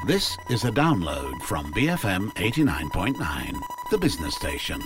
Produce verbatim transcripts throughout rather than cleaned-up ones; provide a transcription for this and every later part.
This is a download from B F M eighty-nine point nine, the business station.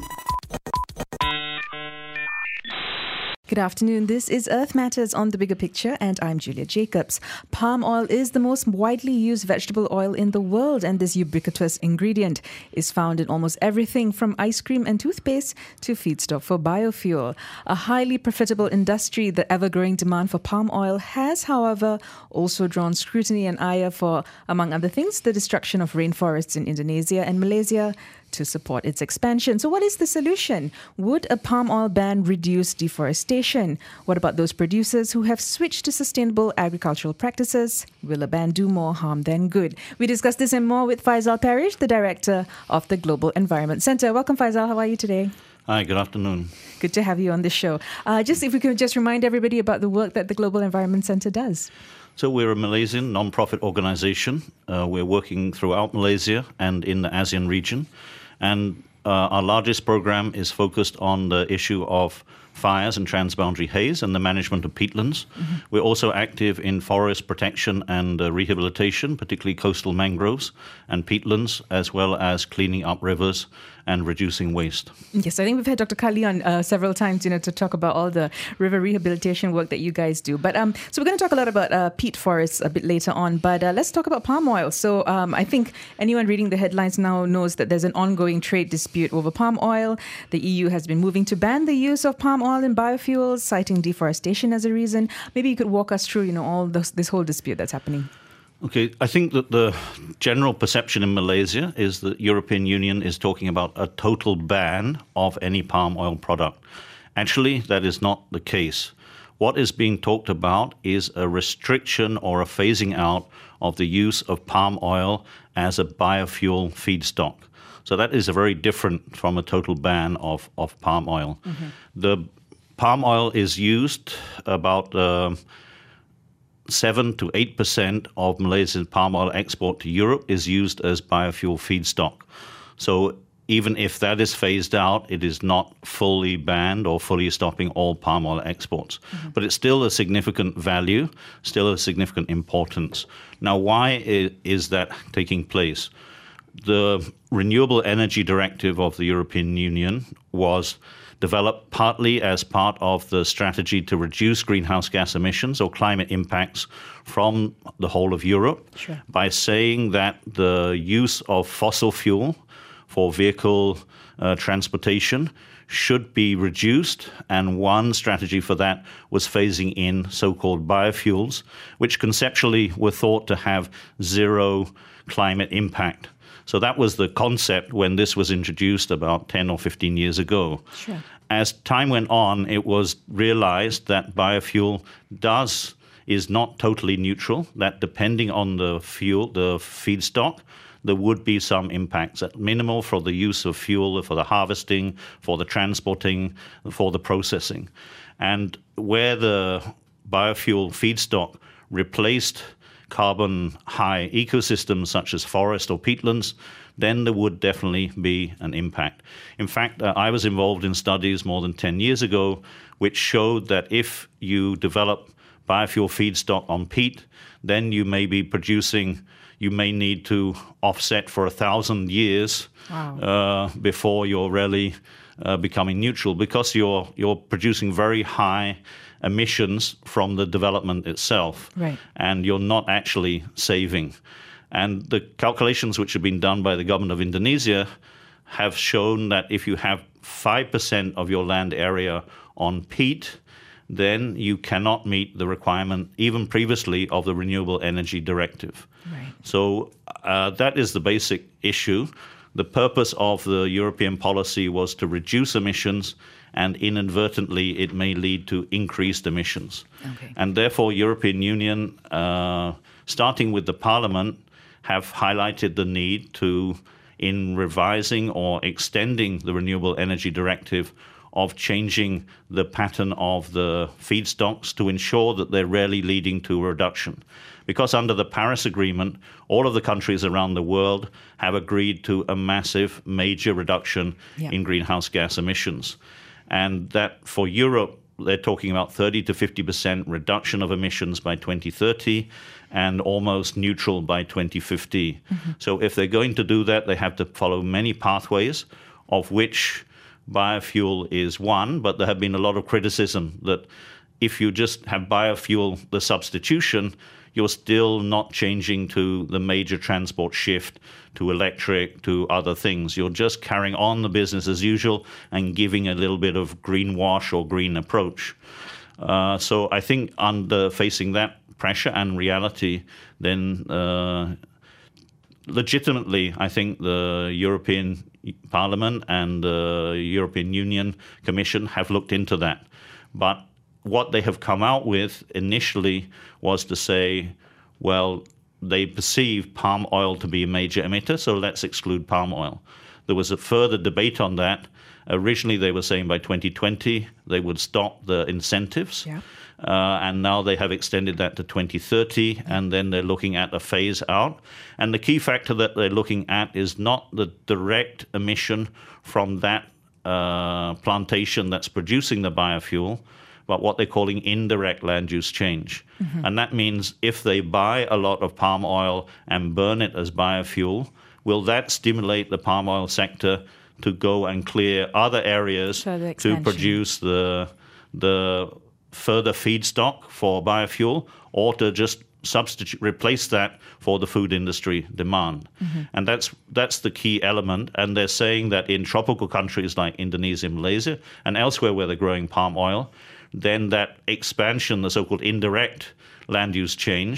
Good afternoon. This is Earth Matters on The Bigger Picture, and I'm Julia Jacobs. Palm oil is the most widely used vegetable oil in the world, and this ubiquitous ingredient is found in almost everything from ice cream and toothpaste to feedstock for biofuel. A highly profitable industry, the ever-growing demand for palm oil has, however, also drawn scrutiny and ire for, among other things, the destruction of rainforests in Indonesia and Malaysia to support its expansion. So what is the solution? Would a palm oil ban reduce deforestation? What about those producers who have switched to sustainable agricultural practices? Will a ban do more harm than good? We discuss this and more with Faisal Parish, the director of the Global Environment Centre. Welcome, Faisal. How are you today? Hi, good afternoon. Good to have you on the show. Uh, just if we could just remind everybody about the work that the Global Environment Centre does. So we're a Malaysian non-profit organization. Uh, we're working throughout Malaysia and in the ASEAN region. And uh, our largest program is focused on the issue of fires and transboundary haze and the management of peatlands. Mm-hmm. We're also active in forest protection and uh, rehabilitation, particularly coastal mangroves and peatlands, as well as cleaning up rivers and reducing waste. Yes, I think we've had Doctor Kali on uh, several times, you know, to talk about all the river rehabilitation work that you guys do. But um, so we're going to talk a lot about uh, peat forests a bit later on. But uh, let's talk about palm oil. So um, I think anyone reading the headlines now knows that there's an ongoing trade dispute over palm oil. The E U has been moving to ban the use of palm oil in biofuels, citing deforestation as a reason. Maybe you could walk us through, you know, all this, this whole dispute that's happening. Okay, I think that the general perception in Malaysia is that the European Union is talking about a total ban of any palm oil product. Actually, that is not the case. What is being talked about is a restriction or a phasing out of the use of palm oil as a biofuel feedstock. So that is a very different from a total ban of, of palm oil. Mm-hmm. The palm oil is used about Uh, seven to eight percent of Malaysian palm oil export to Europe is used as biofuel feedstock. So even if that is phased out, it is not fully banned or fully stopping all palm oil exports. Mm-hmm. But it's still a significant value, still a significant importance. Now, why is that taking place? The Renewable Energy Directive of the European Union was developed partly as part of the strategy to reduce greenhouse gas emissions or climate impacts from the whole of Europe. Sure. By saying that the use of fossil fuel for vehicle uh, transportation should be reduced, and one strategy for that was phasing in so-called biofuels, which conceptually were thought to have zero climate impact. So that was the concept when this was introduced about ten or fifteen years ago. Sure. As time went on, it was realized that biofuel does is not totally neutral, that depending on the fuel, the feedstock, there would be some impacts, at minimal for the use of fuel, for the harvesting, for the transporting, for the processing. And where the biofuel feedstock replaced carbon-high ecosystems such as forest or peatlands, then there would definitely be an impact. In fact, uh, I was involved in studies more than ten years ago which showed that if you develop biofuel feedstock on peat, then you may be producing, you may need to offset for a thousand years wow. uh, before you're really uh, becoming neutral, because you're you're producing very high emissions from the development itself, right. and you're not actually saving. And the calculations which have been done by the government of Indonesia have shown that if you have five percent of your land area on peat, then you cannot meet the requirement, even previously, of the Renewable Energy Directive. Right. So uh, that is the basic issue. The purpose of the European policy was to reduce emissions, and inadvertently it may lead to increased emissions. Okay. And therefore, European Union, uh, starting with the Parliament, have highlighted the need to, in revising or extending the Renewable Energy Directive, of changing the pattern of the feedstocks to ensure that they're really leading to a reduction. Because under the Paris Agreement, all of the countries around the world have agreed to a massive, major reduction yeah. in greenhouse gas emissions. And that for Europe, they're talking about thirty to fifty percent reduction of emissions by twenty thirty and almost neutral by twenty fifty. Mm-hmm. So if they're going to do that, they have to follow many pathways, of which biofuel is one, but there have been a lot of criticism that if you just have biofuel, the substitution, you're still not changing to the major transport shift to electric, to other things. You're just carrying on the business as usual and giving a little bit of greenwash or green approach. Uh, so I think under facing that pressure and reality, then uh, legitimately, I think the European Parliament and the European Union Commission have looked into that. But what they have come out with initially was to say, well, they perceive palm oil to be a major emitter, so let's exclude palm oil. There was a further debate on that. Originally, they were saying by twenty twenty they would stop the incentives. Yeah. Uh, and now they have extended that to twenty thirty, and then they're looking at a phase out. And the key factor that they're looking at is not the direct emission from that uh, plantation that's producing the biofuel, but what they're calling indirect land use change. Mm-hmm. And that means if they buy a lot of palm oil and burn it as biofuel, will that stimulate the palm oil sector to go and clear other areas to produce the the further feedstock for biofuel, or to just substitute, replace that for the food industry demand? Mm-hmm. And that's that's the key element. And they're saying that in tropical countries like Indonesia, Malaysia, and elsewhere where they're growing palm oil, then that expansion, the so-called indirect land use change,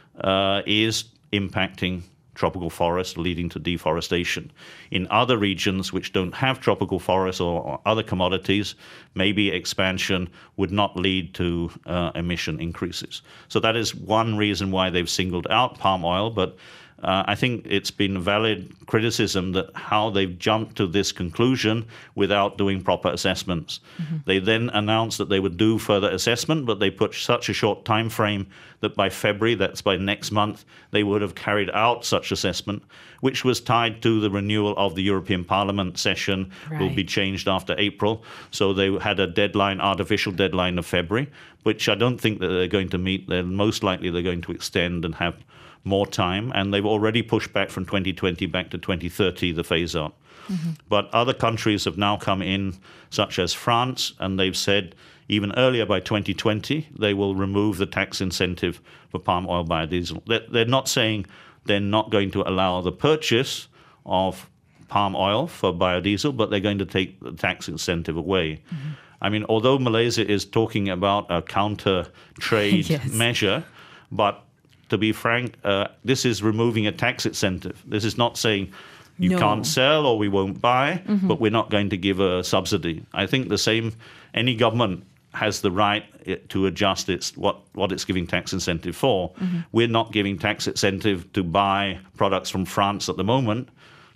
uh, is impacting tropical forests, leading to deforestation. In other regions which don't have tropical forests or, or other commodities, maybe expansion would not lead to uh, emission increases. So that is one reason why they've singled out palm oil, but Uh, I think it's been valid criticism that how they've jumped to this conclusion without doing proper assessments. Mm-hmm. They then announced that they would do further assessment, but they put such a short time frame that by February, that's by next month, they would have carried out such assessment, which was tied to the renewal of the European Parliament session, right. Will be changed after April. So they had a deadline, artificial deadline of February, which I don't think that they're going to meet. They're most likely they're going to extend and have more time, and they've already pushed back from twenty twenty back to twenty thirty, the phase-out. Mm-hmm. But other countries have now come in, such as France, and they've said even earlier by twenty twenty they will remove the tax incentive for palm oil biodiesel. They're not saying they're not going to allow the purchase of palm oil for biodiesel, but they're going to take the tax incentive away. Mm-hmm. I mean, although Malaysia is talking about a counter-trade yes. measure, but to be frank, uh, this is removing a tax incentive. This is not saying you no. can't sell or we won't buy, mm-hmm. but we're not going to give a subsidy. I think the same, any government has the right to adjust its what, what it's giving tax incentive for. Mm-hmm. We're not giving tax incentive to buy products from France at the moment,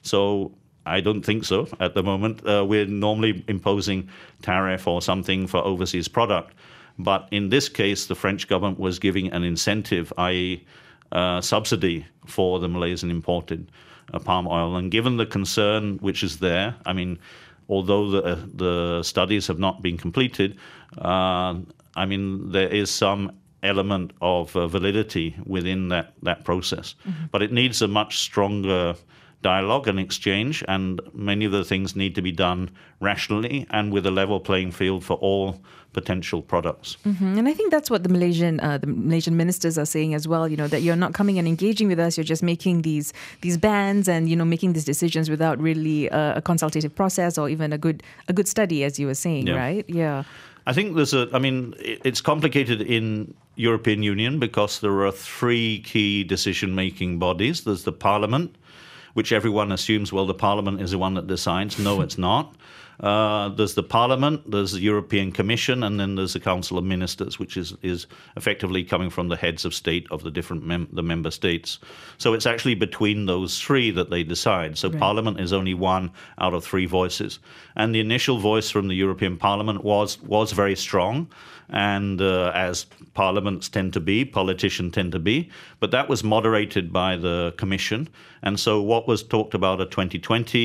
so I don't think so at the moment. Uh, we're normally imposing tariff or something for overseas product. But in this case, the French government was giving an incentive, that is uh, subsidy for the Malaysian imported uh, palm oil. And given the concern which is there, I mean, although the, uh, the studies have not been completed, uh, I mean, there is some element of uh, validity within that, that process. Mm-hmm. But it needs a much stronger dialogue and exchange, and many of the things need to be done rationally and with a level playing field for all potential products. Mm-hmm. And I think that's what the Malaysian uh, the Malaysian ministers are saying as well, you know, that you're not coming and engaging with us, you're just making these these bans and, you know, making these decisions without really uh, a consultative process or even a good a good study, as you were saying, yeah. right? Yeah. I think there's a, I mean, it's complicated in European Union because there are three key decision-making bodies. There's the Parliament, which everyone assumes, well, the Parliament is the one that decides. No, it's not. Uh, there's the Parliament, there's the European Commission, and then there's the Council of Ministers, which is, is effectively coming from the heads of state of the different mem- the member states. So it's actually between those three that they decide. So right. Parliament is only one out of three voices. And the initial voice from the European Parliament was was very strong, and uh, as parliaments tend to be, politicians tend to be, but that was moderated by the Commission. And so what was talked about at twenty twenty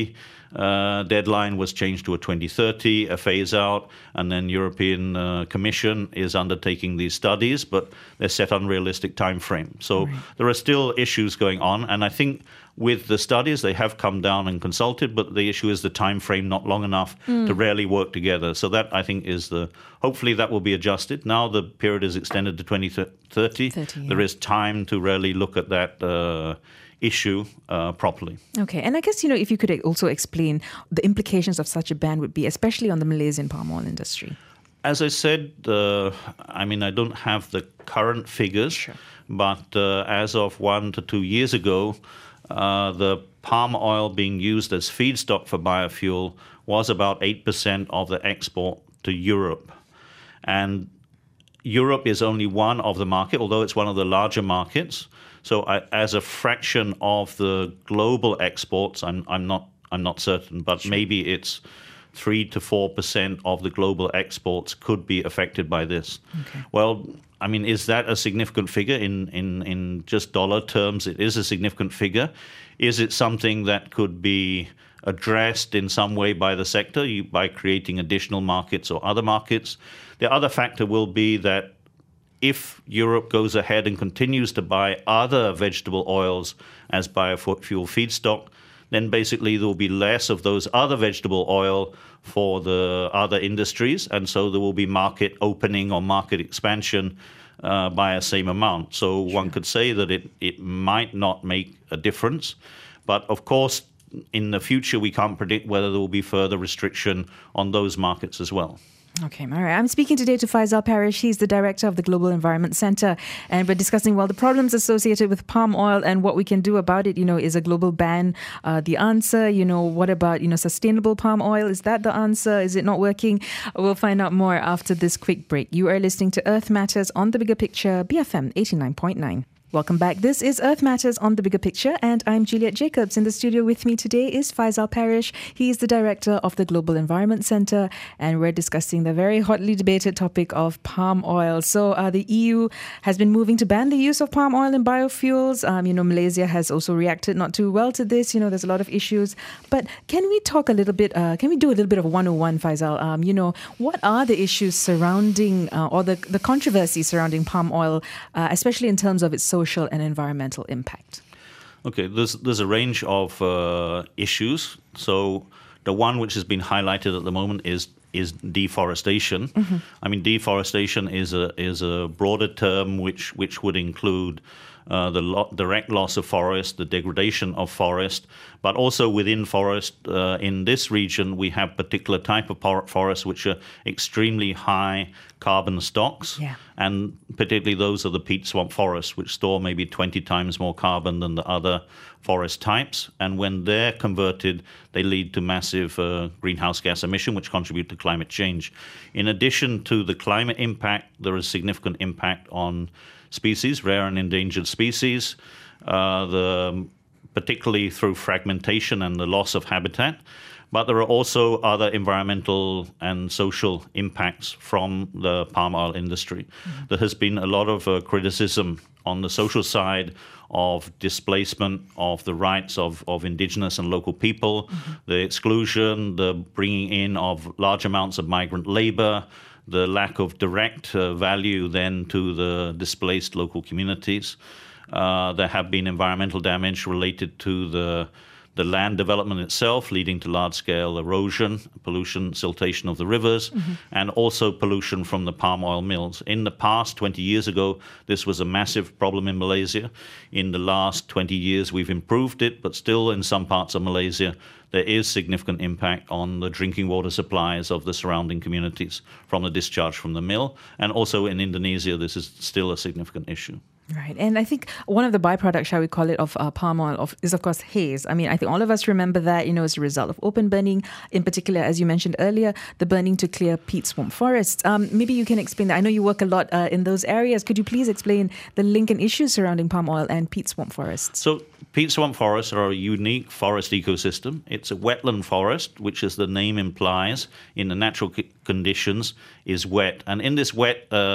uh, deadline was changed to a twenty thirty, a phase out, and then European uh, Commission is undertaking these studies, but they're set unrealistic time frame. So right. there are still issues going on, and I think with the studies, they have come down and consulted, but the issue is the time frame not long enough mm. to really work together. So that, I think, is the... Hopefully that will be adjusted. Now the period is extended to twenty thirty. thirty, yeah. There is time to really look at that uh, issue uh, properly. Okay. And I guess, you know, if you could also explain the implications of such a ban would be, especially on the Malaysian palm oil industry. As I said, uh, I mean, I don't have the current figures, sure. but uh, as of one to two years ago, Uh, the palm oil being used as feedstock for biofuel was about eight percent of the export to Europe. And Europe is only one of the market, although it's one of the larger markets. So I, as a fraction of the global exports, I'm, I'm not I'm not certain, but sure. maybe it's three to four percent of the global exports could be affected by this. Okay. Well, I mean, is that a significant figure in, in, in just dollar terms? It is a significant figure. Is it something that could be addressed in some way by the sector you, by creating additional markets or other markets? The other factor will be that if Europe goes ahead and continues to buy other vegetable oils as biofuel feedstock, then basically there will be less of those other vegetable oil for the other industries, and so there will be market opening or market expansion uh, by a same amount. So sure. one could say that it, it might not make a difference, but of course in the future we can't predict whether there will be further restriction on those markets as well. Okay, all right. I'm speaking today to Faisal Parish. He's the director of the Global Environment Centre, and we're discussing, well, the problems associated with palm oil and what we can do about it. You know, is a global ban uh, the answer? You know, what about, you know, sustainable palm oil? Is that the answer? Is it not working? We'll find out more after this quick break. You are listening to Earth Matters on The Bigger Picture, B F M eighty-nine point nine. Welcome back. This is Earth Matters on The Bigger Picture, and I'm Juliet Jacobs. In the studio with me today is Faisal Parish. He is the director of the Global Environment Centre, and we're discussing the very hotly debated topic of palm oil. So uh, the E U has been moving to ban the use of palm oil in biofuels. Um, you know, Malaysia has also reacted not too well to this. You know, there's a lot of issues. But can we talk a little bit, uh, can we do a little bit of one oh one, Faisal? Um, you know, what are the issues surrounding, uh, or the, the controversy surrounding palm oil, uh, especially in terms of its social social and environmental impact? Okay, there's there's a range of uh, issues. So the one which has been highlighted at the moment is is deforestation. Mm-hmm. I mean, deforestation is a is a broader term which which would include uh, the lo- direct loss of forest, the degradation of forest, but also within forest uh, in this region we have particular type of por- forests which are extremely high carbon stocks, yeah. and particularly those are the peat swamp forests, which store maybe twenty times more carbon than the other forest types. And when they're converted, they lead to massive uh, greenhouse gas emission, which contribute to climate change. In addition to the climate impact, there is significant impact on species, rare and endangered species, uh, the, particularly through fragmentation and the loss of habitat. But there are also other environmental and social impacts from the palm oil industry. Mm-hmm. There has been a lot of uh, criticism on the social side of displacement of the rights of, of indigenous and local people, mm-hmm. the exclusion, the bringing in of large amounts of migrant labor, the lack of direct uh, value then to the displaced local communities. Uh, there have been environmental damage related to the the land development itself, leading to large-scale erosion, pollution, siltation of the rivers, mm-hmm. and also pollution from the palm oil mills. In the past, twenty years ago, this was a massive problem in Malaysia. In the last twenty years, we've improved it, but still in some parts of Malaysia, there is significant impact on the drinking water supplies of the surrounding communities from the discharge from the mill. And also in Indonesia, this is still a significant issue. Right. And I think one of the byproducts, shall we call it, of uh, palm oil of, is, of course, haze. I mean, I think all of us remember that, you know, as a result of open burning, in particular, as you mentioned earlier, the burning to clear peat swamp forests. Um, maybe you can explain that. I know you work a lot uh, in those areas. Could you please explain the link and issues surrounding palm oil and peat swamp forests? So peat swamp forests are a unique forest ecosystem. It's a wetland forest, which, as the name implies, in the natural c- conditions, is wet. And in this wet uh,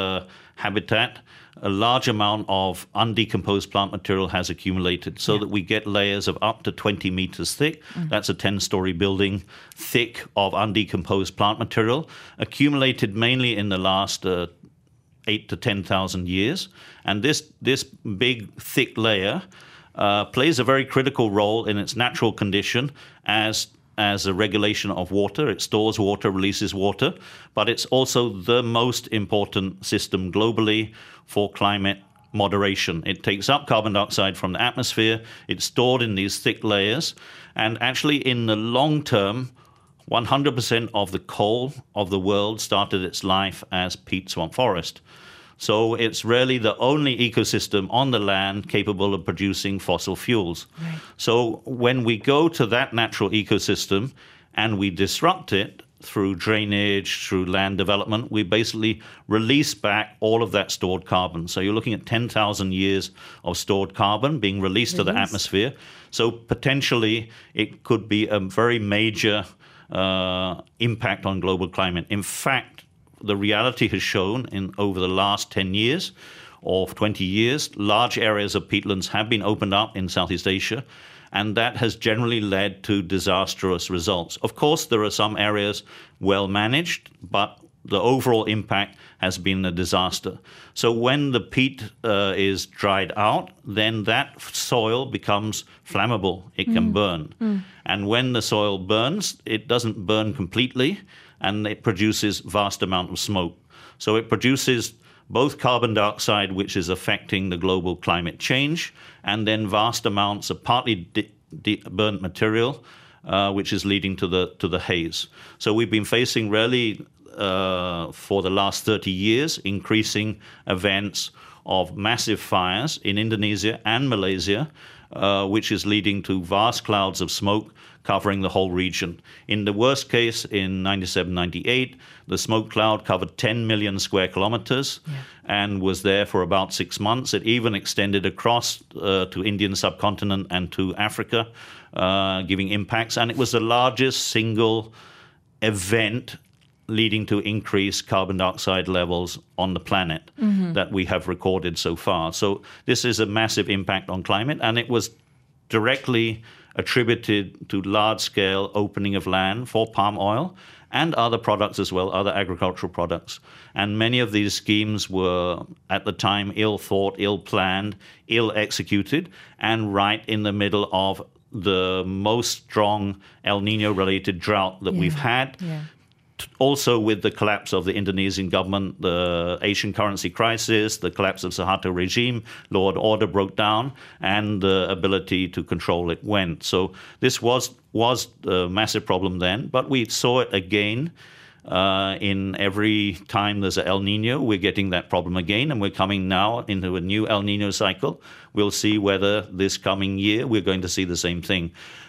habitat, a large amount of undecomposed plant material has accumulated so yeah. that we get layers of up to twenty meters thick. Mm. That's a ten-story building thick of undecomposed plant material, accumulated mainly in the last uh, eight to ten thousand years. And this, this big, thick layer uh, plays a very critical role in its natural condition as as a regulation of water. It stores water, releases water, but it's also the most important system globally for climate moderation. It takes up carbon dioxide from the atmosphere, it's stored in these thick layers, and actually in the long term, one hundred percent of the coal of the world started its life as peat swamp forest. So it's really the only ecosystem on the land capable of producing fossil fuels. Right. So when we go to that natural ecosystem and we disrupt it through drainage, through land development, we basically release back all of that stored carbon. So you're looking at ten thousand years of stored carbon being released Release. to the atmosphere. So potentially it could be a very major uh, impact on global climate. In fact, the reality has shown in over the last ten years or twenty years, large areas of peatlands have been opened up in Southeast Asia, and that has generally led to disastrous results. Of course, there are some areas well managed, but the overall impact has been a disaster. So when the peat uh, is dried out, then that soil becomes flammable. It mm. can burn. Mm. And when the soil burns, it doesn't burn completely, and it produces vast amount of smoke. So it produces both carbon dioxide, which is affecting the global climate change, and then vast amounts of partly de- de- burnt material, uh, which is leading to the to the haze. So we've been facing really, uh, for the last thirty years, increasing events of massive fires in Indonesia and Malaysia, uh, which is leading to vast clouds of smoke covering the whole region. In the worst case, in ninety-seven ninety-eight, the smoke cloud covered ten million square kilometers yeah. and was there for about six months. It even extended across uh, to Indian subcontinent and to Africa, uh, giving impacts. And it was the largest single event leading to increased carbon dioxide levels on the planet mm-hmm. that we have recorded so far. So this is a massive impact on climate, and it was directly attributed to large-scale opening of land for palm oil and other products as well, other agricultural products. And many of these schemes were, at the time, ill-thought, ill-planned, ill-executed, and right in the middle of the most strong El Nino-related drought that yeah. we've had. Yeah. Also with the collapse of the Indonesian government, the Asian currency crisis, the collapse of Suharto regime, law and order broke down, and the ability to control it went. So this was was a massive problem then, but we saw it again uh, in every time there's an El Nino. We're getting that problem again, and we're coming now into a new El Nino cycle. We'll see whether this coming year we're going to see the same thing.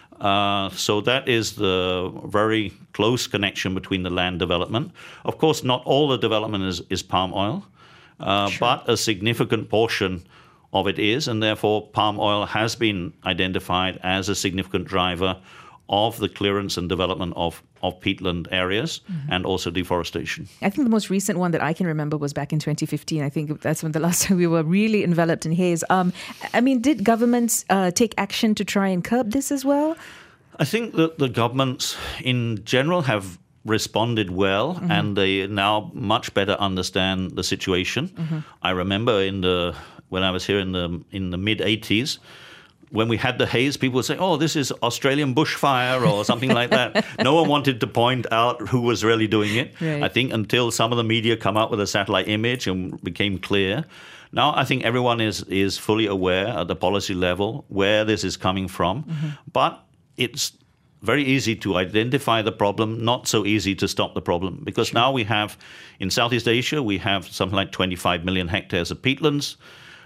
Uh, so that is the very close connection between the land development. Of course, not all the development is, is palm oil, uh, sure. but a significant portion of it is, and therefore palm oil has been identified as a significant driver of the clearance and development of, of peatland areas mm-hmm. and also deforestation. I think the most recent one that I can remember was back in twenty fifteen. I think that's when the last time we were really enveloped in haze. Um, I mean, did governments uh, take action to try and curb this as well? I think that the governments in general have responded well mm-hmm. and they now much better understand the situation. Mm-hmm. I remember in the when I was here in the in the mid eighties, when we had the haze, people would say, oh, this is Australian bushfire or something like that. No one wanted to point out who was really doing it. Right. I think until some of the media come out with a satellite image and became clear. Now I think everyone is, is fully aware at the policy level where this is coming from. Mm-hmm. But it's very easy to identify the problem, not so easy to stop the problem. Because sure. now we have, in Southeast Asia, we have something like twenty-five million hectares of peatlands,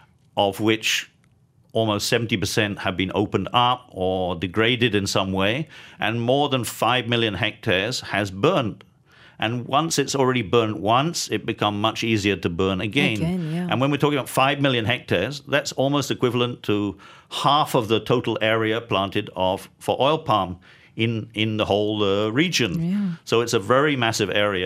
of which almost seventy percent have been opened up or degraded in some way, and more than five million hectares has burned. And once it's already burned once, it becomes much easier to burn again. again yeah. And when we're talking about five million hectares, that's almost equivalent to half of the total area planted of for oil palm in, in the whole uh, region. Yeah. So it's a very massive area.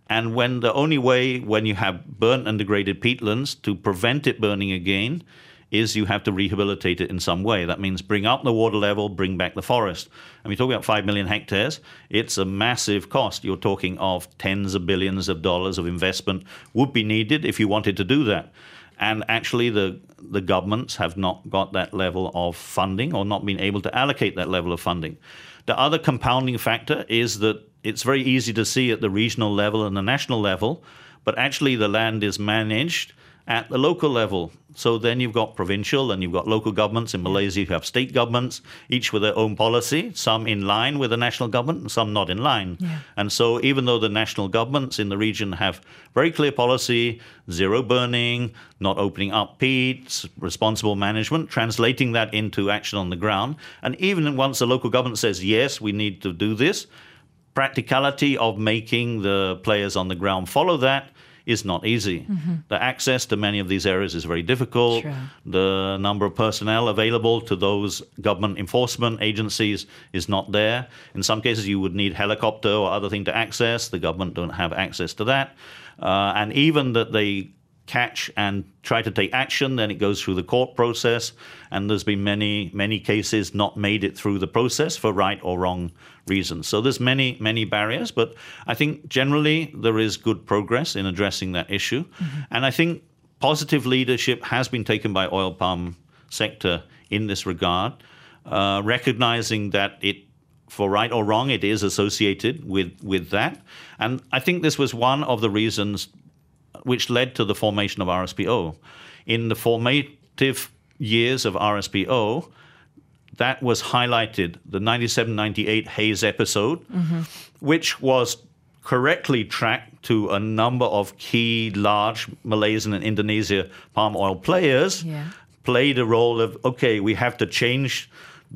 And when the only way when you have burnt and degraded peatlands to prevent it burning again is you have to rehabilitate it in some way. That means bring up the water level, bring back the forest. And we're talking about five million hectares. It's a massive cost. You're talking of tens of billions of dollars of investment would be needed if you wanted to do that. And actually the, the governments have not got that level of funding or not been able to allocate that level of funding. The other compounding factor is that it's very easy to see at the regional level and the national level, but actually the land is managed at the local level. So then you've got provincial and you've got local governments. In Malaysia, you have state governments, each with their own policy, some in line with the national government and some not in line. Yeah. And so even though the national governments in the region have very clear policy, zero burning, not opening up peats, responsible management, translating that into action on the ground, and even once the local government says, yes, we need to do this, practicality of making the players on the ground follow that is not easy. Mm-hmm. The access to many of these areas is very difficult. Sure. The number of personnel available to those government enforcement agencies is not there. In some cases, you would need helicopter or other thing to access. The government don't have access to that. Uh, and even that they catch and try to take action, then it goes through the court process. And there's been many, many cases not made it through the process for right or wrong reasons. So there's many, many barriers. But I think generally there is good progress in addressing that issue. Mm-hmm. And I think positive leadership has been taken by oil palm sector in this regard, uh, recognizing that it, for right or wrong, it is associated with, with that. And I think this was one of the reasons which led to the formation of R S P O. In the formative years of R S P O, that was highlighted, the ninety-seven ninety-eight Haze episode, mm-hmm. which was correctly tracked to a number of key large Malaysian and Indonesia palm oil players, yeah. played a role of, okay, we have to change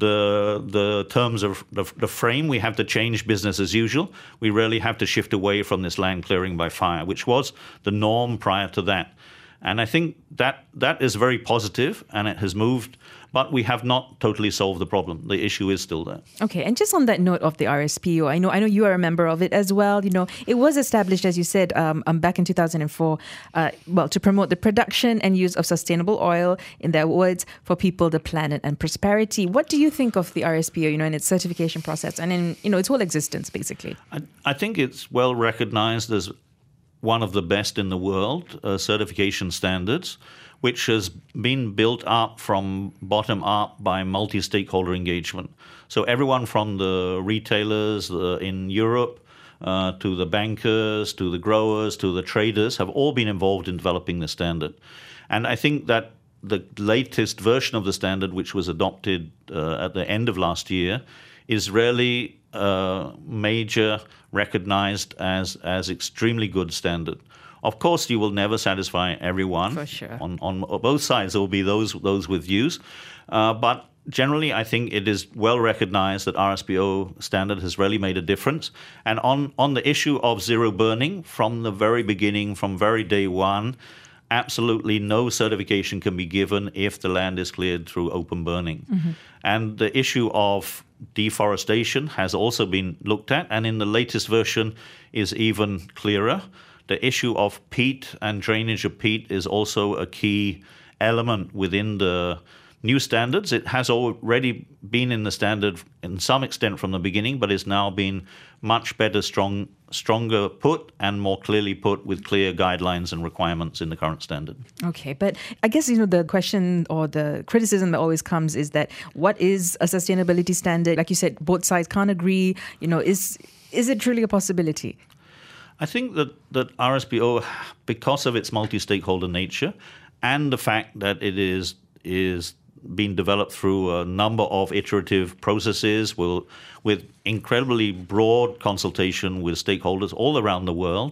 the the terms of the, the frame. We have to change business as usual. We really have to shift away from this land clearing by fire, which was the norm prior to that. And I think that that is very positive, and it has moved, but we have not totally solved the problem. The issue is still there. Okay, and just on that note of the R S P O, I know I know you are a member of it as well. You know, it was established, as you said, um, um, back in two thousand four, uh, well, to promote the production and use of sustainable oil, in their words, for people, the planet, and prosperity. What do you think of the R S P O, you know, in its certification process and in, you know, its whole existence, basically? I, I think it's well recognized as one of the best in the world uh, certification standards, which has been built up from bottom up by multi-stakeholder engagement. So everyone from the retailers uh, in Europe uh, to the bankers, to the growers, to the traders have all been involved in developing the standard. And I think that the latest version of the standard, which was adopted uh, at the end of last year, is really uh, major recognized as, as extremely good standard. Of course, you will never satisfy everyone. For sure. On, on both sides, there will be those those with views. Uh, but generally, I think it is well recognized that R S P O standard has really made a difference. And on, on the issue of zero burning, from the very beginning, from very day one, absolutely no certification can be given if the land is cleared through open burning. Mm-hmm. And the issue of deforestation has also been looked at, and in the latest version is even clearer. The issue of peat and drainage of peat is also a key element within the new standards. It has already been in the standard in some extent from the beginning, but is now been much better, strong, stronger put and more clearly put with clear guidelines and requirements in the current standard. Okay, but I guess, you know, the question or the criticism that always comes is that what is a sustainability standard? Like you said, both sides can't agree. You know, is is it truly a possibility? I think that, that R S P O, because of its multi-stakeholder nature and the fact that it is is being developed through a number of iterative processes will, with incredibly broad consultation with stakeholders all around the world,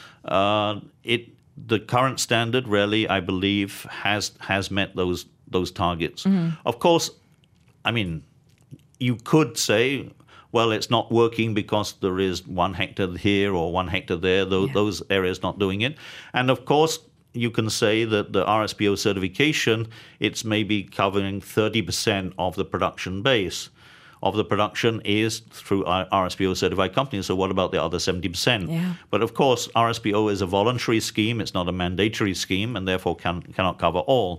uh, it the current standard really, I believe, has has met those those targets. Mm-hmm. Of course, I mean, you could say, well, it's not working because there is one hectare here or one hectare there, those, yeah. those areas not doing it. And of course, you can say that the R S P O certification, it's maybe covering thirty percent of the production base. of the production is through R S P O certified companies. So what about the other seventy percent? Yeah. But of course, R S P O is a voluntary scheme. It's not a mandatory scheme, and therefore can, cannot cover all.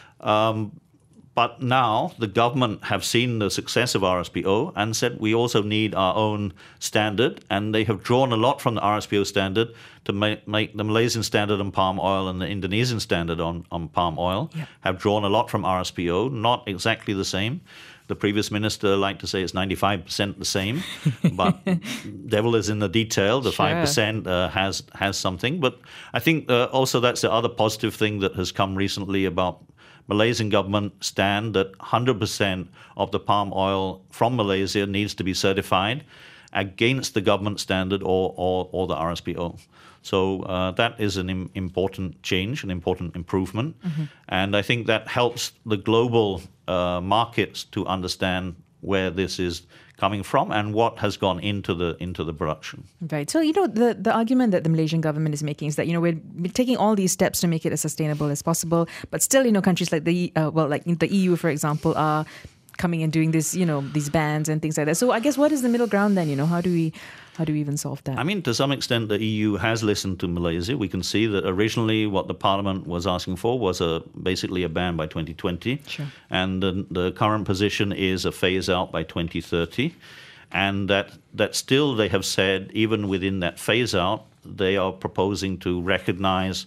Um, But now the government have seen the success of R S P O and said we also need our own standard, and they have drawn a lot from the R S P O standard to make, make the Malaysian standard on palm oil and the Indonesian standard on, on palm oil yeah. have drawn a lot from R S P O, not exactly the same. The previous minister liked to say it's ninety-five percent the same, but devil is in the detail. The Sure. five percent uh, has, has something. But I think uh, also that's the other positive thing that has come recently about Malaysian government stand that one hundred percent of the palm oil from Malaysia needs to be certified against the government standard or, or, or the R S P O. So uh, that is an im- important change, an important improvement. Mm-hmm. And I think that helps the global uh, markets to understand where this is coming from and what has gone into the into the production. Right. So, you know, the, the argument that the Malaysian government is making is that, you know, we're, we're taking all these steps to make it as sustainable as possible, but still, you know, countries like the, uh, well, like the E U, for example, are coming and doing this, you know, these bans and things like that. So I guess what is the middle ground then? You know, how do we how do we even solve that? I mean, to some extent, the E U has listened to Malaysia. We can see that originally what the parliament was asking for was a basically a ban by twenty twenty. Sure. And the, the current position is a phase out by twenty thirty. And that, that still they have said, even within that phase out, they are proposing to recognize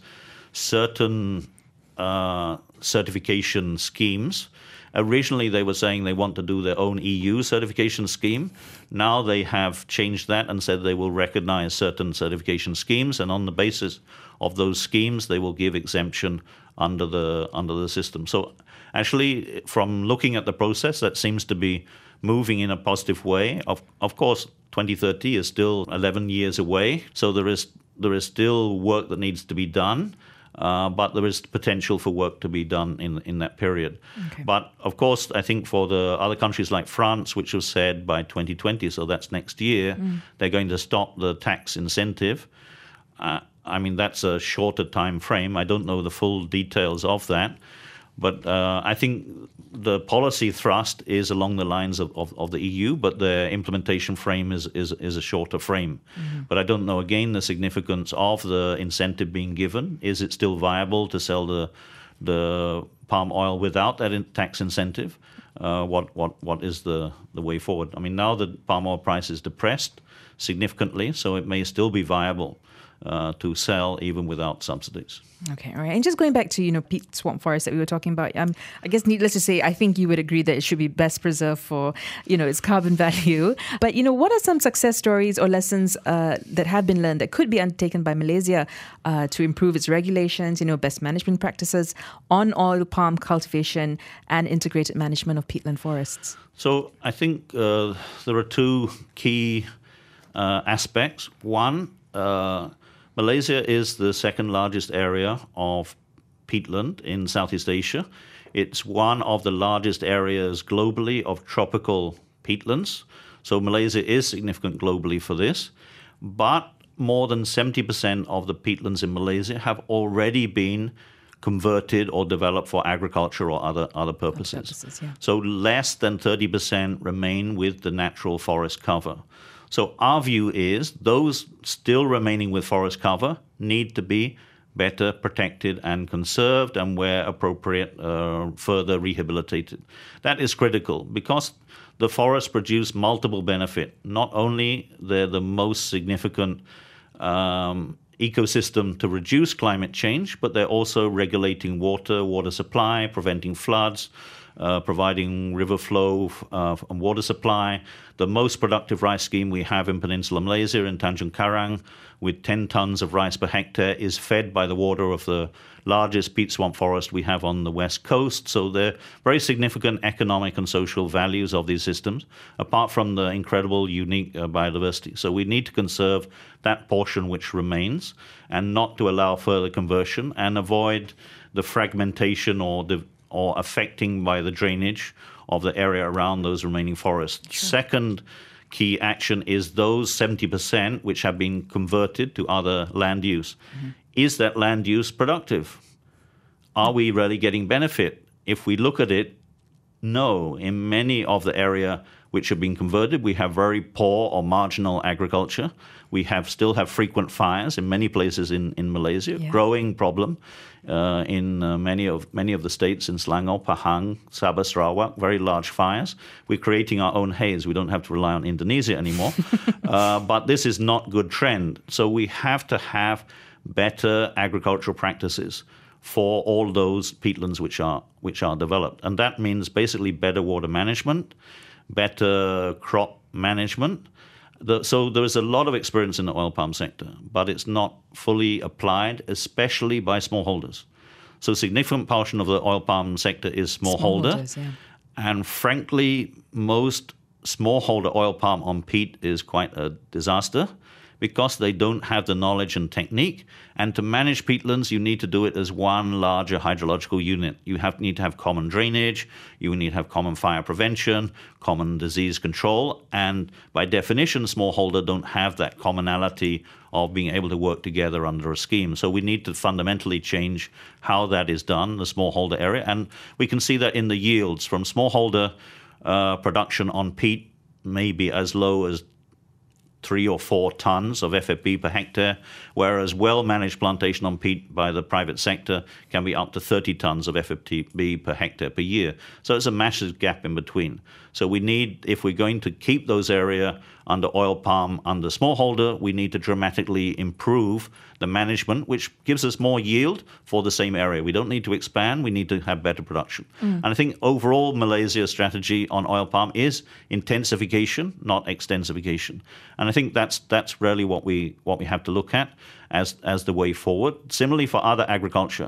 certain uh, certification schemes. Originally, they were saying they want to do their own E U certification scheme. Now they have changed that and said they will recognize certain certification schemes, and on the basis of those schemes, they will give exemption under the under the system. So actually, from looking at the process, that seems to be moving in a positive way. Of of course, twenty thirty is still eleven years away, so there is there is still work that needs to be done. Uh, but there is potential for work to be done in in that period. Okay. But of course, I think for the other countries like France, which was said by twenty twenty, so that's next year, mm. they're going to stop the tax incentive. Uh, I mean, that's a shorter time frame. I don't know the full details of that. But uh, I think the policy thrust is along the lines of, of, of the E U, but the implementation frame is, is, is a shorter frame. Mm-hmm. But I don't know, again, the significance of the incentive being given. Is it still viable to sell the the palm oil without that in tax incentive? Uh, what, what, what is the, the way forward? I mean, now the palm oil price is depressed significantly, so it may still be viable Uh, to sell even without subsidies. Okay, all right. And just going back to, you know, peat swamp forest that we were talking about, um, I guess needless to say, I think you would agree that it should be best preserved for, you know, its carbon value. But, you know, what are some success stories or lessons uh, that have been learned that could be undertaken by Malaysia uh, to improve its regulations, you know, best management practices on oil palm cultivation and integrated management of peatland forests? So I think uh, there are two key uh, aspects. One, uh, Malaysia is the second largest area of peatland in Southeast Asia. It's one of the largest areas globally of tropical peatlands. So Malaysia is significant globally for this. But more than seventy percent of the peatlands in Malaysia have already been converted or developed for agriculture or other, other purposes. Other purposes, yeah. So less than thirty percent remain with the natural forest cover. So our view is those still remaining with forest cover need to be better protected and conserved, and where appropriate, uh, further rehabilitated. That is critical because the forests produce multiple benefit. Not only they're the most significant um, ecosystem to reduce climate change, but they're also regulating water, water supply, preventing floods, Uh, providing river flow uh, and water supply. The most productive rice scheme we have in Peninsular Malaysia, in Tanjung Karang, with ten tons of rice per hectare, is fed by the water of the largest peat swamp forest we have on the west coast. So they're very significant economic and social values of these systems, apart from the incredible, unique uh, biodiversity. So we need to conserve that portion which remains and not to allow further conversion and avoid the fragmentation or the or affecting by the drainage of the area around those remaining forests. Sure. Second key action is those seventy percent which have been converted to other land use. Mm-hmm. Is that land use productive? Are we really getting benefit? If we look at it, no, in many of the area which have been converted, we have very poor or marginal agriculture. We have still have frequent fires in many places in, in Malaysia, Yeah. growing problem uh, in uh, many of many of the states in Selangor, Pahang, Sabah, Sarawak, very large fires. We're creating our own haze. We don't have to rely on Indonesia anymore. uh, but this is not good trend. So we have to have better agricultural practices for all those peatlands which are which are developed. And that means basically better water management, better crop management. The, so there is a lot of experience in the oil palm sector, but it's not fully applied, especially by smallholders. So a significant portion of the oil palm sector is smallholder. Smallholders, yeah. And frankly, most smallholder oil palm on peat is quite a disaster because they don't have the knowledge and technique. And to manage peatlands, you need to do it as one larger hydrological unit. You have need to have common drainage, you need to have common fire prevention, common disease control, and by definition, smallholder don't have that commonality of being able to work together under a scheme. So we need to fundamentally change how that is done, the smallholder area. And we can see that in the yields from smallholder uh, production on peat may be as low as three or four tons of F F B per hectare, whereas well-managed plantation on peat by the private sector can be up to thirty tons of F F B per hectare per year. So it's a massive gap in between. So we need, if we're going to keep those area under oil palm, under smallholder, we need to dramatically improve the management, which gives us more yield for the same area. We don't need to expand, we need to have better production. Mm. And I think overall Malaysia's strategy on oil palm is intensification, not extensification. And I think that's that's really what we what we have to look at as as the way forward. Similarly for other agriculture.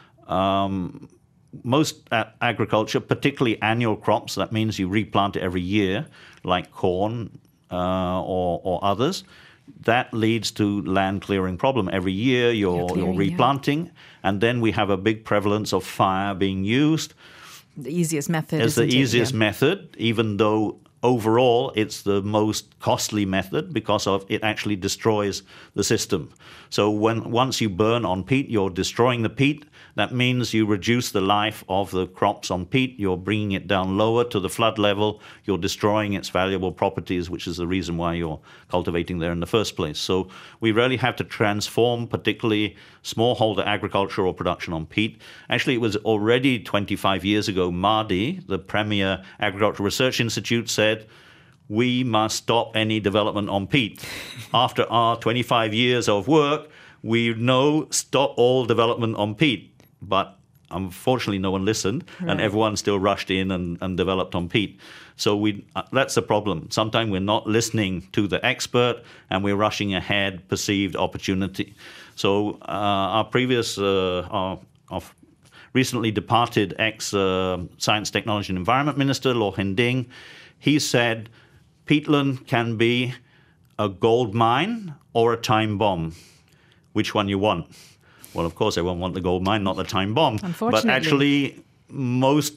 Um, most agriculture, particularly annual crops, that means you replant it every year, like corn uh, or, or others, that leads to land clearing problem. Every year you're, you're, clearing, you're replanting, yeah. And then we have a big prevalence of fire being used. The easiest method. It's the easiest it? Yeah. method, even though overall it's the most costly method because of it actually destroys the system. So when once you burn on peat, you're destroying the peat. That means you reduce the life of the crops on peat. You're bringing it down lower to the flood level. You're destroying its valuable properties, which is the reason why you're cultivating there in the first place. So we really have to transform, particularly smallholder agricultural production on peat. Actually, it was already twenty-five years ago, MARDI, the premier agricultural research institute, said, we must stop any development on peat. After our twenty-five years of work, we know stop all development on peat. But unfortunately, no one listened, right. And everyone still rushed in and, and developed on peat. So we uh, that's the problem. Sometimes we're not listening to the expert, and we're rushing ahead perceived opportunity. So uh, our previous, uh, our, our recently departed ex-Science, uh, Technology and Environment Minister, Loh Hin Ding, he said, peatland can be a gold mine or a time bomb. Which one you want? Well, of course, everyone want the gold mine, not the time bomb. Unfortunately. But actually, most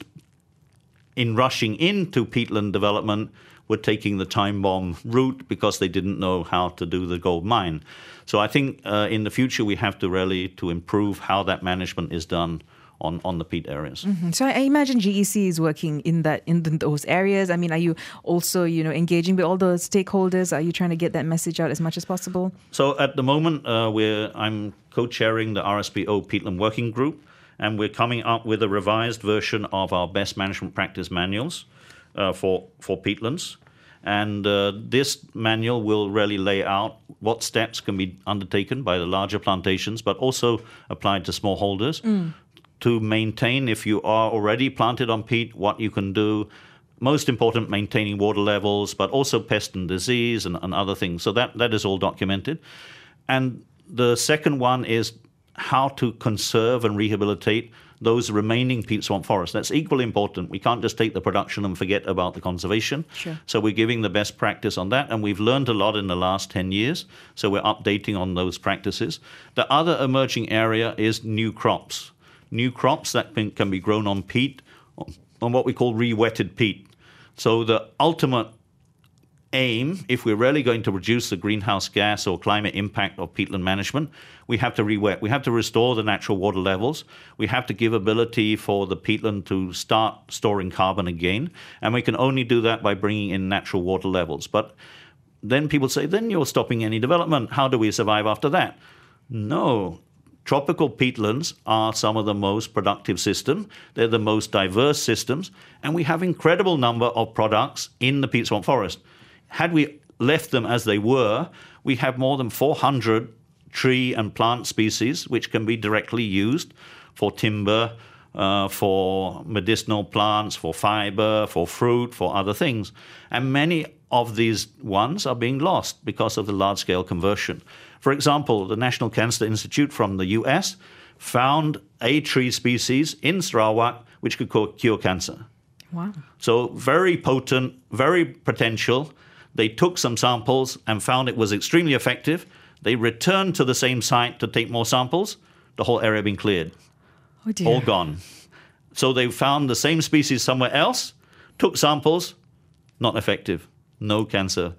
in rushing into peatland development were taking the time bomb route because they didn't know how to do the gold mine. So I think uh, in the future, we have to really to improve how that management is done on, on the peat areas. Mm-hmm. So I imagine G E C is working in that in those areas. I mean, are you also, you know, engaging with all those stakeholders? Are you trying to get that message out as much as possible? So at the moment, uh, we're I'm co-chairing the R S P O Peatland Working Group, and we're coming up with a revised version of our best management practice manuals uh, for for peatlands. And uh, this manual will really lay out what steps can be undertaken by the larger plantations, but also applied to smallholders. Mm. To maintain, if you are already planted on peat, what you can do. Most important, maintaining water levels, but also pest and disease and, and other things. So that, that is all documented. And the second one is how to conserve and rehabilitate those remaining peat swamp forests. That's equally important. We can't just take the production and forget about the conservation. Sure. So we're giving the best practice on that, and we've learned a lot in the last ten years, so we're updating on those practices. The other emerging area is new crops. New crops that can be grown on peat, on what we call re-wetted peat. So the ultimate aim, if we're really going to reduce the greenhouse gas or climate impact of peatland management, we have to re-wet. We have to restore the natural water levels. We have to give ability for the peatland to start storing carbon again. And we can only do that by bringing in natural water levels. But then people say, then you're stopping any development. How do we survive after that? No. Tropical peatlands are some of the most productive systems. They're the most diverse systems. And we have incredible number of products in the peat swamp forest. Had we left them as they were, we have more than four hundred tree and plant species which can be directly used for timber, uh, for medicinal plants, for fiber, for fruit, for other things. And many of these ones are being lost because of the large-scale conversion. For example, the National Cancer Institute from the U S found a tree species in Sarawak which could cure cancer. Wow. So very potent, very potential. They took some samples and found it was extremely effective. They returned to the same site to take more samples. The whole area had been cleared. Oh dear. All gone. So they found the same species somewhere else, took samples, not effective. No cancer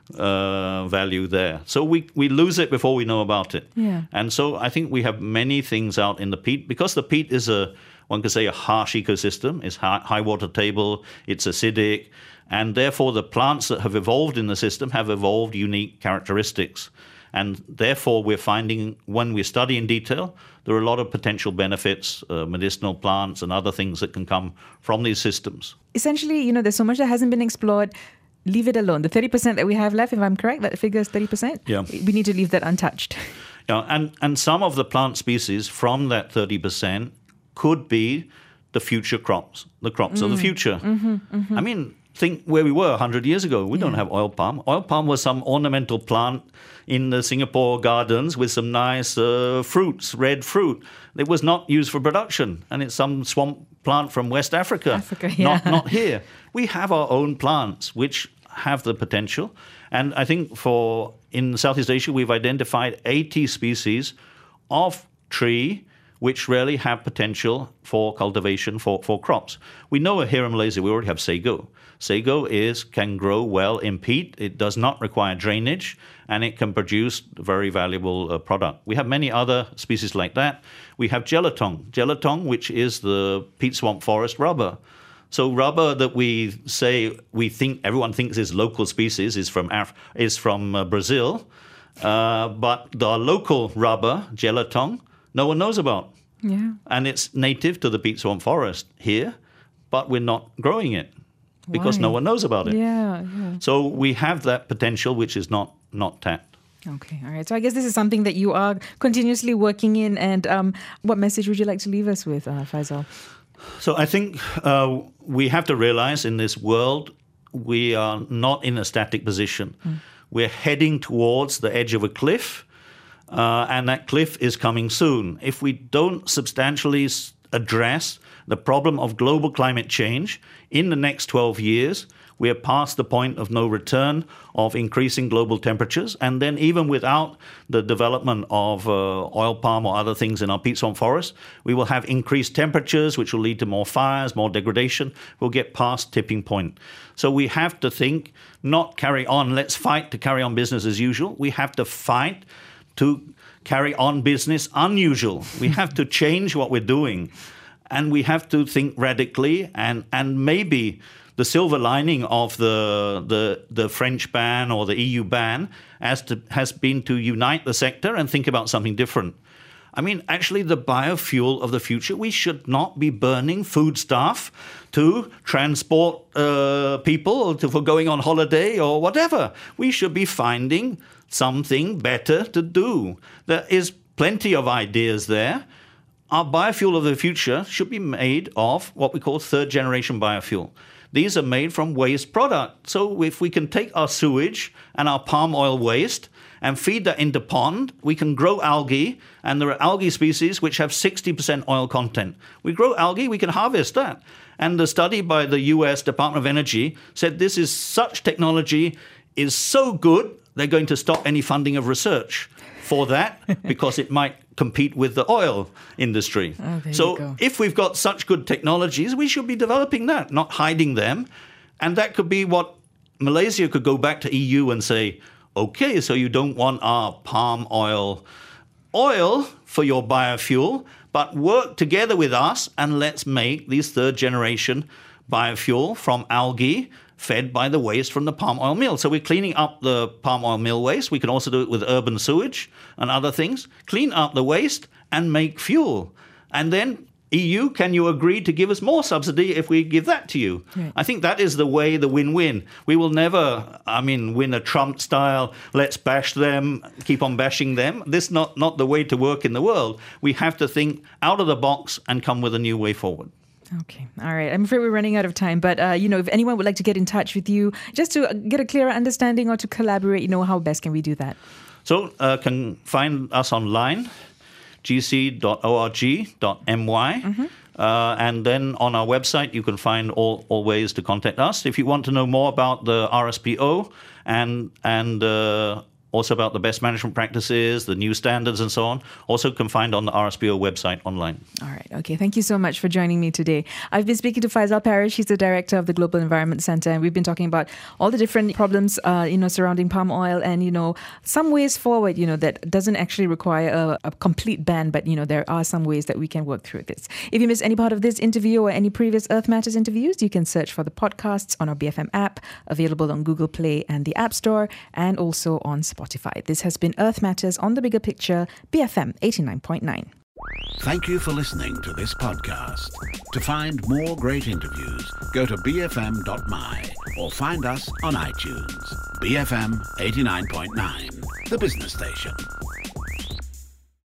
uh, value there. So we, we lose it before we know about it. Yeah. And so I think we have many things out in the peat. Because the peat is a, one could say, a harsh ecosystem. It's high, high water table, it's acidic, and therefore the plants that have evolved in the system have evolved unique characteristics. And therefore we're finding, when we study in detail, there are a lot of potential benefits, uh, medicinal plants and other things that can come from these systems. Essentially, you know, there's so much that hasn't been explored. Leave it alone. The thirty percent that we have left, if I'm correct, that figure is thirty percent? Yeah. We need to leave that untouched. Yeah, and, and some of the plant species from that thirty percent could be the future crops, the crops mm. of the future. Mm-hmm, mm-hmm. I mean, think where we were one hundred years ago. We yeah. don't have oil palm. Oil palm was some ornamental plant in the Singapore gardens with some nice uh, fruits, red fruit. It was not used for production. And it's some swamp plant from West Africa, Africa yeah. not, not here. We have our own plants, which have the potential. And I think for in Southeast Asia, we've identified eighty species of tree which really have potential for cultivation for, for crops. We know here in Malaysia, we already have sago. Sago is can grow well in peat. It does not require drainage, and it can produce a very valuable uh, product. We have many other species like that. We have gelatong. Gelatong, which is the peat swamp forest rubber. So rubber that we say we think everyone thinks is local species is from Af- is from uh, Brazil, uh, but the local rubber gelatong no one knows about. Yeah, and it's native to the peat swamp forest here, but we're not growing it because Why? no one knows about it. Yeah, yeah. So we have that potential which is not not tapped. Okay, all right. So I guess this is something that you are continuously working in. And um, what message would you like to leave us with, uh, Faisal? So I think uh, we have to realize in this world we are not in a static position. Mm. We're heading towards the edge of a cliff, uh, and that cliff is coming soon. If we don't substantially address the problem of global climate change in the next twelve years, we are past the point of no return of increasing global temperatures. And then even without the development of uh, oil palm or other things in our peat swamp forest, we will have increased temperatures, which will lead to more fires, more degradation. We'll get past tipping point. So we have to think, not carry on, let's fight to carry on business as usual. We have to fight to carry on business unusual. We have to change what we're doing. And we have to think radically, and, and maybe the silver lining of the, the the French ban or the E U ban has, to, has been to unite the sector and think about something different. I mean, actually, the biofuel of the future, we should not be burning foodstuff to transport uh, people to, for going on holiday or whatever. We should be finding something better to do. There is plenty of ideas there. Our biofuel of the future should be made of what we call third-generation biofuel. These are made from waste product. So if we can take our sewage and our palm oil waste and feed that into pond, we can grow algae, and there are algae species which have sixty percent oil content. We grow algae, we can harvest that. And the study by the U S Department of Energy said this is such technology is so good, they're going to stop any funding of research for that because it might compete with the oil industry. Oh, so if we've got such good technologies, we should be developing that, not hiding them. And that could be what Malaysia could go back to E U and say, okay, so you don't want our palm oil oil for your biofuel, but work together with us and let's make these third generation biofuel from algae fed by the waste from the palm oil mill. So we're cleaning up the palm oil mill waste. We can also do it with urban sewage and other things. Clean up the waste and make fuel. And then E U, can you agree to give us more subsidy if we give that to you? Right. I think that is the way, the win-win. We will never, I mean, win a Trump style, let's bash them, keep on bashing them. This is not, not the way to work in the world. We have to think out of the box and come with a new way forward. Okay. All right. I'm afraid we're running out of time. But, uh, you know, if anyone would like to get in touch with you just to get a clearer understanding or to collaborate, you know, how best can we do that? So, uh, can find us online, g c dot org dot m y. Mm-hmm. Uh, and then on our website, you can find all, all ways to contact us. If you want to know more about the R S P O and and uh, also about the best management practices, the new standards and so on, also can find on the R S P O website online. All right. Okay. Thank you so much for joining me today. I've been speaking to Faisal Parish. He's the director of the Global Environment Centre, and we've been talking about all the different problems, uh, you know, surrounding palm oil and, you know, some ways forward, you know, that doesn't actually require a, a complete ban, but, you know, there are some ways that we can work through this. If you missed any part of this interview or any previous Earth Matters interviews, you can search for the podcasts on our B F M app, available on Google Play and the App Store, and also on Spotify. This has been Earth Matters on the Bigger Picture, B F M eighty-nine point nine. Thank you for listening to this podcast. To find more great interviews, go to b f m dot m y or find us on iTunes. B F M eighty-nine point nine, the business station.